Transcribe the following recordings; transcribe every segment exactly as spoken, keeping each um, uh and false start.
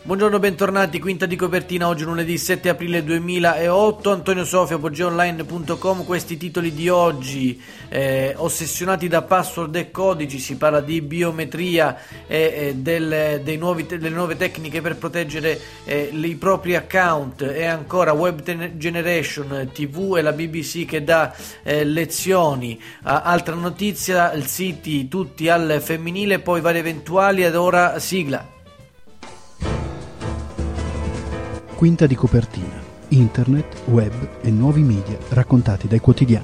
Buongiorno, bentornati, quinta di copertina, oggi lunedì sette aprile duemilaotto, Antonio Sofia, apogeo online punto com, questi titoli di oggi, eh, ossessionati da password e codici, si parla di biometria e eh, del, dei nuovi, delle nuove tecniche per proteggere eh, i propri account, e ancora web generation, tv e la B B C che dà eh, lezioni, ah, altra notizia, il siti tutti al femminile, poi vari eventuali ed ora sigla. Quinta di copertina, internet, web e nuovi media raccontati dai quotidiani.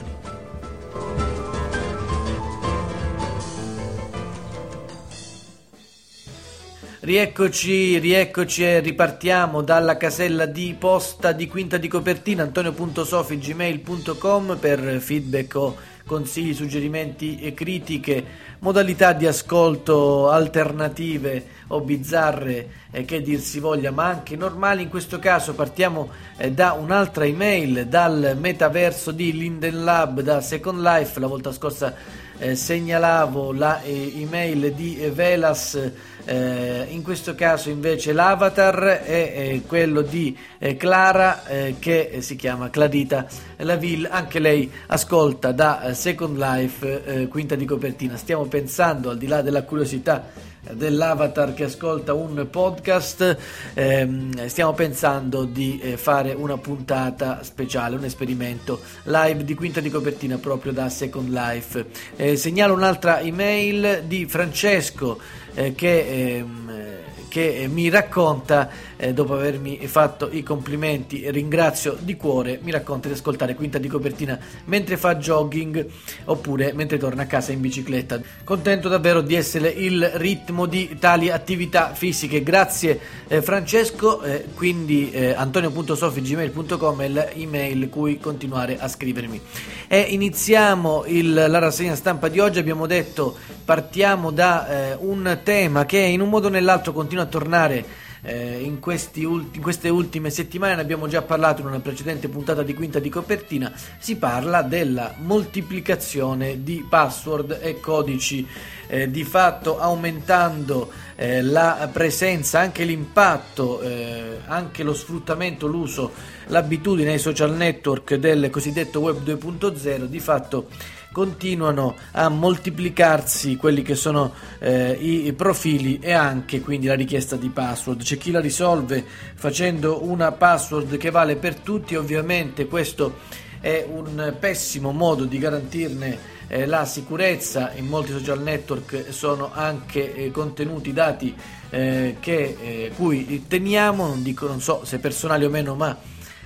Rieccoci, rieccoci e ripartiamo dalla casella di posta di Quinta di copertina, antonio punto sofi chiocciola gmail punto com, per feedback o consigli, suggerimenti e critiche, modalità di ascolto alternative o bizzarre, eh, che dir si voglia, ma anche normali. In questo caso partiamo eh, da un'altra email, dal metaverso di Linden Lab, da Second Life. La volta scorsa eh, segnalavo la eh, email di eh, Velas, eh, in questo caso invece l'avatar è eh, quello di eh, Clara, eh, che eh, si chiama Clarita Laville, anche lei ascolta da eh, Second Life, eh, quinta di copertina. Stiamo pensando, al di là della curiosità dell'avatar che ascolta un podcast, ehm, stiamo pensando di eh, fare una puntata speciale, un esperimento live di Quinta di copertina proprio da Second Life. Eh, segnalo un'altra email di Francesco eh, che ehm, che mi racconta, eh, dopo avermi fatto i complimenti, ringrazio di cuore, mi racconta di ascoltare Quinta di copertina mentre fa jogging oppure mentre torna a casa in bicicletta. Contento davvero di essere il ritmo di tali attività fisiche. Grazie eh, Francesco, eh, quindi eh, antonio punto sofi chiocciola gmail punto com è l'email cui continuare a scrivermi. E iniziamo il, la rassegna stampa di oggi. Abbiamo detto partiamo da eh, un tema che in un modo o nell'altro continua a tornare eh, in, questi ulti, in queste ultime settimane. Ne abbiamo già parlato in una precedente puntata di Quinta di copertina. Si parla della moltiplicazione di password e codici, eh, di fatto aumentando eh, la presenza, anche l'impatto, eh, anche lo sfruttamento, l'uso, l'abitudine ai social network del cosiddetto web due punto zero. Di fatto continuano a moltiplicarsi quelli che sono eh, i profili e anche quindi la richiesta di password. C'è chi la risolve facendo una password che vale per tutti. Ovviamente questo è un pessimo modo di garantirne eh, la sicurezza. In molti social network sono anche eh, contenuti dati eh, che eh, cui teniamo, non dico, non so se personali o meno, ma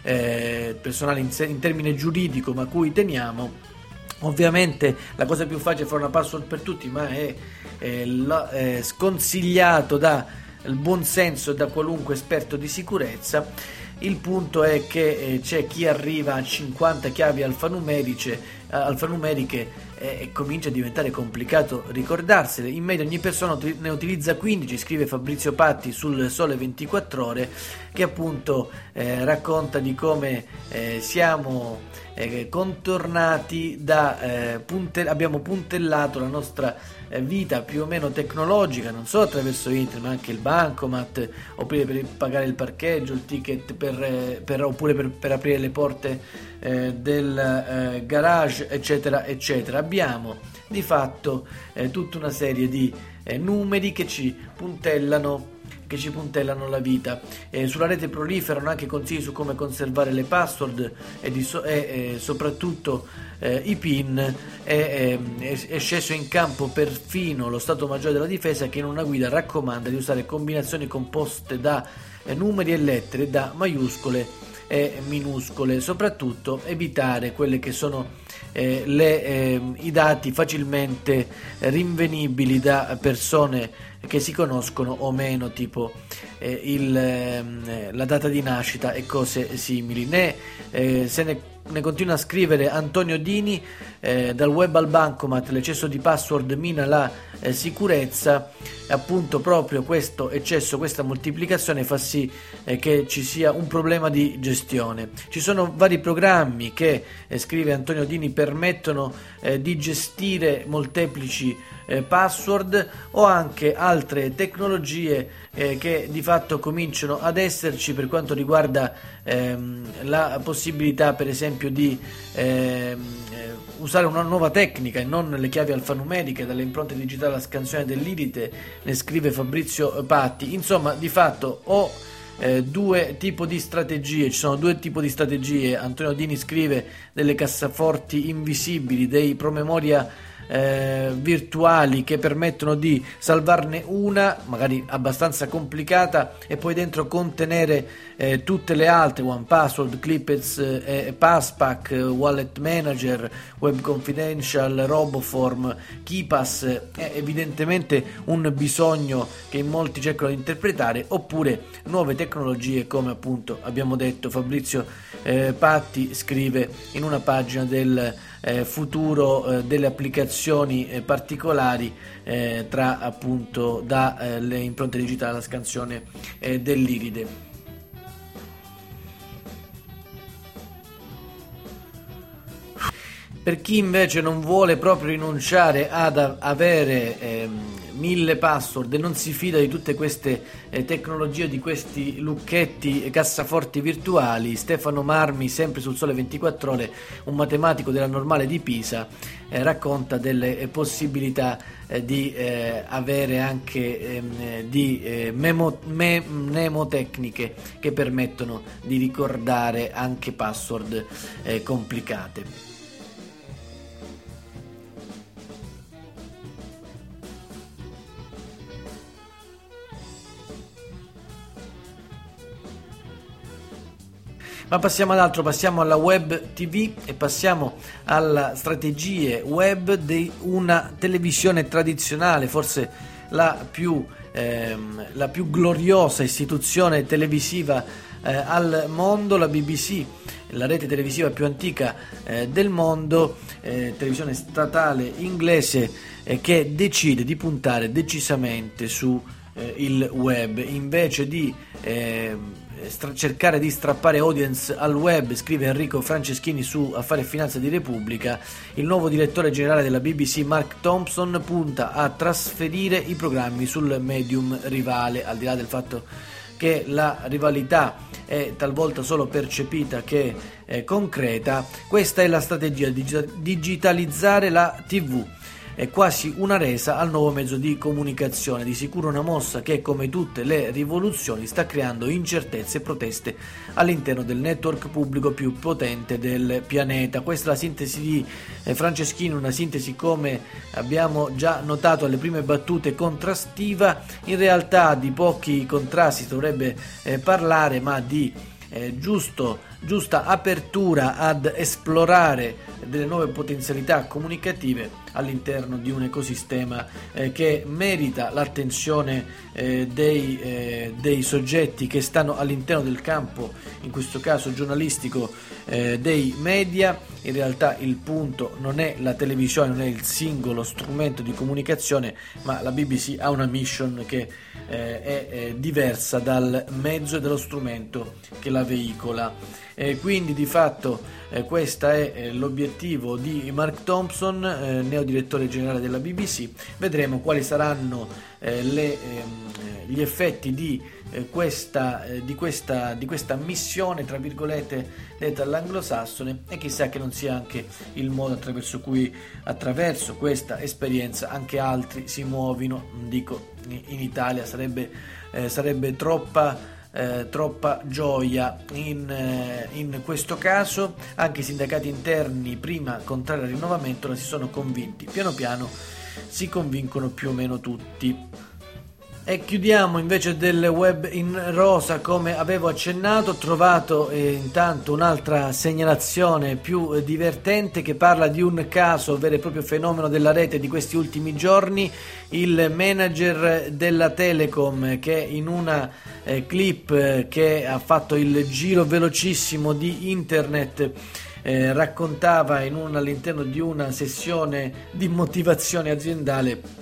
eh, personali in, in termine giuridico, ma cui teniamo. Ovviamente la cosa più facile è fare una password per tutti, ma è, è, la, è sconsigliato dal buon senso e da qualunque esperto di sicurezza. Il punto è che eh, c'è chi arriva a cinquanta chiavi alfanumeriche, eh, alfanumeriche eh, e comincia a diventare complicato ricordarsele. In media ogni persona ne utilizza quindici, scrive Fabrizio Patti sul Sole ventiquattro Ore, che appunto eh, racconta di come eh, siamo eh, contornati da eh, punte- abbiamo puntellato la nostra eh, vita più o meno tecnologica, non solo attraverso internet, ma anche il bancomat, oppure per pagare il parcheggio, il ticket per, eh, per oppure per, per aprire le porte eh, del eh, garage, eccetera eccetera. Abbiamo di fatto eh, tutta una serie di eh, numeri che ci puntellano che ci puntellano la vita. Eh, sulla rete proliferano anche consigli su come conservare le password e, di so- e, e soprattutto eh, i PIN. È, è, è sceso in campo perfino lo Stato Maggiore della Difesa, che in una guida raccomanda di usare combinazioni composte da eh, numeri e lettere, da maiuscole e minuscole, soprattutto evitare quelle che sono eh, le, eh, i dati facilmente rinvenibili da persone che si conoscono o meno, tipo eh, il, eh, la data di nascita e cose simili. Ne, eh, se ne, ne continua a scrivere Antonio Dini, eh, dal web al bancomat l'eccesso di password mina la eh, sicurezza. Appunto proprio questo eccesso, questa moltiplicazione fa sì eh, che ci sia un problema di gestione. Ci sono vari programmi che, eh, scrive Antonio Dini, permettono eh, di gestire molteplici eh, password, o anche altre tecnologie eh, che di fatto cominciano ad esserci per quanto riguarda ehm, la possibilità per esempio di ehm, eh, usare una nuova tecnica e non le chiavi alfanumeriche dalle impronte digitali alla scansione dell'iride, ne scrive Fabrizio Patti. Insomma, di fatto o Eh, due tipi di strategie, ci sono due tipi di strategie. Antonio Dini scrive delle cassaforti invisibili, dei promemoria eh, virtuali che permettono di salvarne una, magari abbastanza complicata, e poi dentro contenere eh, tutte le altre, One Password, Clippets, eh, Passpack, Wallet Manager, Web Confidential, Roboform, KeePass. È evidentemente un bisogno che in molti cercano di interpretare, oppure nuove tecnologie, come appunto abbiamo detto Fabrizio eh, Patti scrive in una pagina del eh, futuro eh, delle applicazioni eh, particolari eh, tra appunto dalle eh, impronte digitali alla scansione eh, dell'iride. Per chi invece non vuole proprio rinunciare ad avere ehm, mille password e non si fida di tutte queste eh, tecnologie, di questi lucchetti, cassaforti virtuali, Stefano Marmi, sempre sul Sole ventiquattro Ore, un matematico della Normale di Pisa, eh, racconta delle eh, possibilità eh, di eh, avere anche ehm, di eh, memo, me, mnemotecniche che permettono di ricordare anche password eh, complicate. Ma passiamo ad altro, passiamo alla web tivù e passiamo alle strategie web di una televisione tradizionale, forse la più, ehm, la più gloriosa istituzione televisiva eh, al mondo, la B B C, la rete televisiva più antica eh, del mondo, eh, televisione statale inglese eh, che decide di puntare decisamente su eh, il web invece di eh, Stra- cercare di strappare audience al web. Scrive Enrico Franceschini su Affari e Finanza di Repubblica. Il nuovo direttore generale della B B C, Mark Thompson, punta a trasferire i programmi sul medium rivale, al di là del fatto che la rivalità è talvolta solo percepita che è concreta. Questa è la strategia di digitalizzare la tivù. È quasi una resa al nuovo mezzo di comunicazione, di sicuro una mossa che, come tutte le rivoluzioni, sta creando incertezze e proteste all'interno del network pubblico più potente del pianeta. Questa è la sintesi di eh, Franceschini, una sintesi, come abbiamo già notato alle prime battute, contrastiva. In realtà di pochi contrasti si dovrebbe eh, parlare, ma di eh, giusto giusta apertura ad esplorare delle nuove potenzialità comunicative all'interno di un ecosistema eh, che merita l'attenzione eh, dei, eh, dei soggetti che stanno all'interno del campo, in questo caso giornalistico, eh, dei media. In realtà il punto non è la televisione, non è il singolo strumento di comunicazione, ma la B B C ha una mission che eh, è, è diversa dal mezzo e dallo strumento che la veicola. E quindi di fatto eh, questo è eh, l'obiettivo di Mark Thompson, eh, neo direttore generale della B B C. Vedremo quali saranno eh, le, ehm, gli effetti di, eh, questa, eh, di, questa, di questa missione, tra virgolette, detta all'anglosassone, e chissà che non sia anche il modo attraverso cui attraverso questa esperienza anche altri si muovino. Dico, in Italia sarebbe, eh, sarebbe troppa Eh, troppa gioia in, eh, in questo caso. Anche i sindacati interni, prima contrari al rinnovamento, ora si sono convinti, piano piano si convincono più o meno tutti. E chiudiamo invece del web in rosa, come avevo accennato. Ho trovato eh, intanto un'altra segnalazione più eh, divertente, che parla di un caso, vero e proprio fenomeno della rete di questi ultimi giorni. Il manager della Telecom, che in una eh, clip eh, che ha fatto il giro velocissimo di internet, eh, raccontava in un, all'interno di una sessione di motivazione aziendale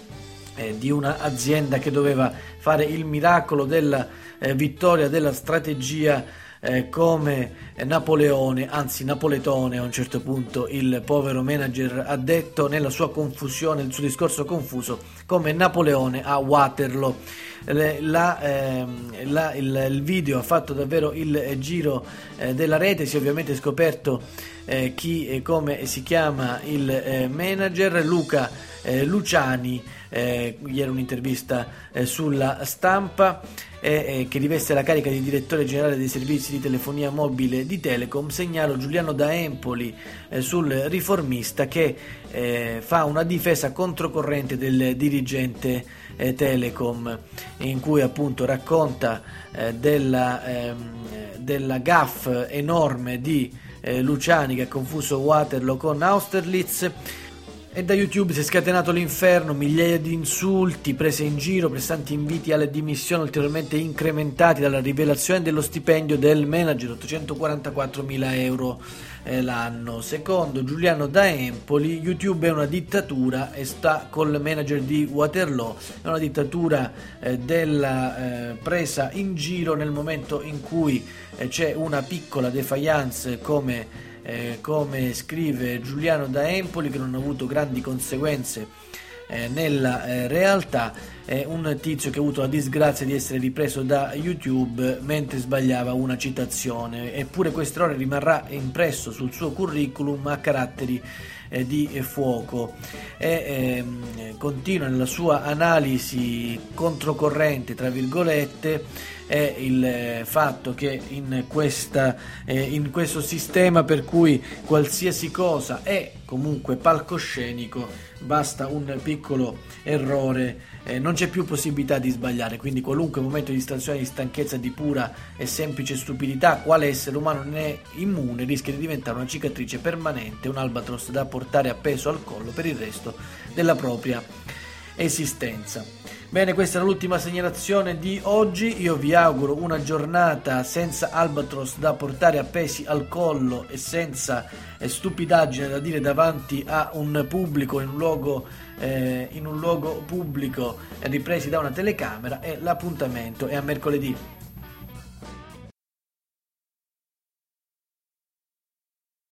di un'azienda che doveva fare il miracolo della eh, vittoria della strategia eh, come Napoleone, anzi Napoletone a un certo punto il povero manager ha detto nella sua confusione, il suo discorso confuso, come Napoleone a Waterloo. Le, la, eh, la, il, il video ha fatto davvero il eh, giro eh, della rete, si è ovviamente scoperto eh, chi e come si chiama il eh, manager, Luca eh, Luciani. Eh, ieri un'intervista eh, sulla Stampa, eh, eh, che riveste la carica di direttore generale dei servizi di telefonia mobile di Telecom. Segnalo Giuliano da Empoli eh, sul Riformista, che eh, fa una difesa controcorrente del dirigente eh, Telecom, in cui appunto racconta eh, della, ehm, della gaffe enorme di eh, Luciani, che ha confuso Waterloo con Austerlitz. E da YouTube si è scatenato l'inferno, migliaia di insulti, prese in giro, pressanti inviti alle dimissioni ulteriormente incrementati dalla rivelazione dello stipendio del manager, ottocentoquarantaquattromila euro eh, l'anno. Secondo Giuliano da Empoli, YouTube è una dittatura e sta col manager di Waterloo, è una dittatura eh, della eh, presa in giro nel momento in cui eh, c'è una piccola defiance, come Eh, come scrive Giuliano da Empoli, che non ha avuto grandi conseguenze eh, nella eh, realtà. È un tizio che ha avuto la disgrazia di essere ripreso da YouTube mentre sbagliava una citazione, eppure questo errore rimarrà impresso sul suo curriculum a caratteri eh, di fuoco. E ehm, continua nella sua analisi controcorrente, tra virgolette, è il fatto che in, questa, eh, in questo sistema per cui qualsiasi cosa è comunque palcoscenico, basta un piccolo errore, eh, non c'è più possibilità di sbagliare, quindi qualunque momento di distrazione, di stanchezza, di pura e semplice stupidità, quale essere umano ne è immune, rischia di diventare una cicatrice permanente, un albatros da portare appeso al collo per il resto della propria esistenza. Bene, questa era l'ultima segnalazione di oggi. Io vi auguro una giornata senza albatros da portare appesi al collo e senza eh, stupidaggine da dire davanti a un pubblico, in un luogo, eh, in un luogo pubblico, eh, ripresi da una telecamera, e l'appuntamento è a mercoledì.